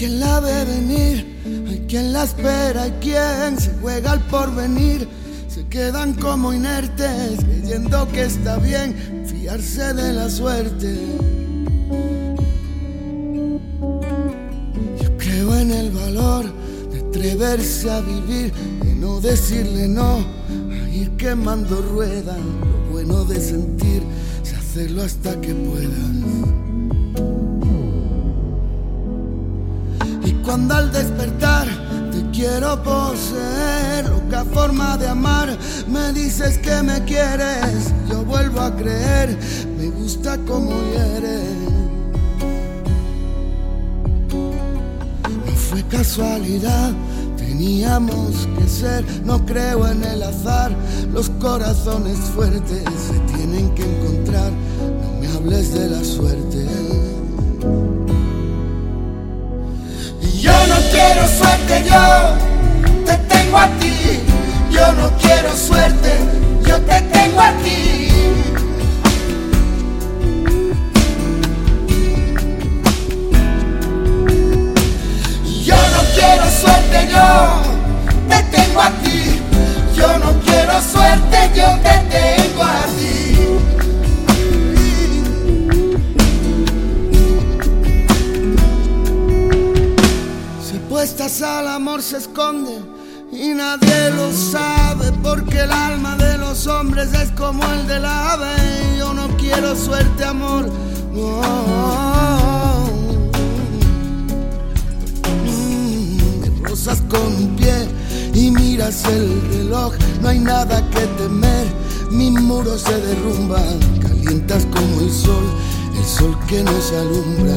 quien la ve venir, hay quien la espera, hay quien se juega al porvenir. Se quedan como inertes, creyendo que está bien fiarse de la suerte. Yo creo en el valor de atreverse a vivir, de no decirle no, a ir quemando ruedas. Lo bueno de sentir, es hacerlo hasta que puedas. Y cuando al despertar te quiero poseer, loca forma de amar, me dices que me quieres, yo vuelvo a creer, me gusta como hieres. No fue casualidad, teníamos que ser, no creo en el azar, los corazones fuertes se tienen que encontrar, no me hables de la suerte. Yo no quiero suerte, yo te tengo a ti. Yo no quiero suerte, yo te tengo a ti. Yo no quiero suerte, yo te tengo a ti. Yo no quiero suerte, yo te tengo a ti. Puestas al amor se esconde y nadie lo sabe, porque el alma de los hombres es como el del ave. Yo no quiero suerte, amor, no. Me rozas con un pie y miras el reloj, no hay nada que temer, mis muros se derrumban, calientas como el sol que nos alumbra.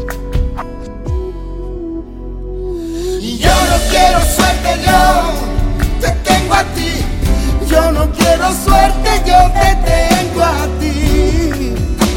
Yo no quiero suerte, yo te tengo a ti. Yo no quiero suerte, yo te tengo a ti.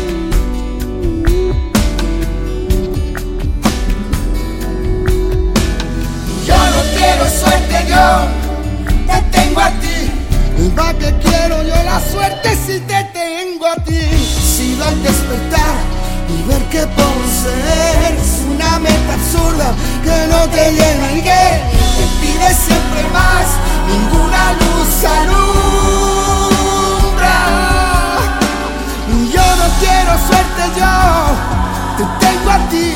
Yo no quiero suerte, yo te tengo a ti. ¿Para qué quiero yo la suerte si te tengo a ti? Si al despertar y ver que poseer es una meta absurda que no te llena y que te pide siempre más, ninguna luz alumbra. Yo no quiero suerte, yo te tengo a ti.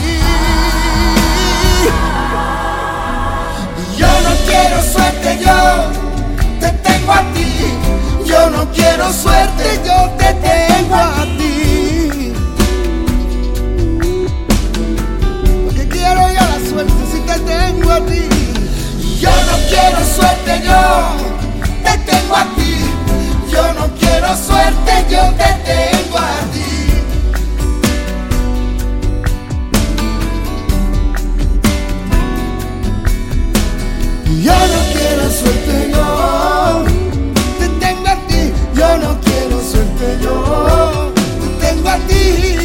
Yo no quiero suerte, yo te tengo a ti. Yo no quiero suerte, yo te tengo a ti. Quiero yo la suerte si te tengo a ti. Yo no quiero suerte, yo te tengo a ti. Yo no quiero suerte, yo te tengo a ti. Yo no quiero suerte, yo te tengo a ti. Yo no quiero suerte, yo te tengo a ti.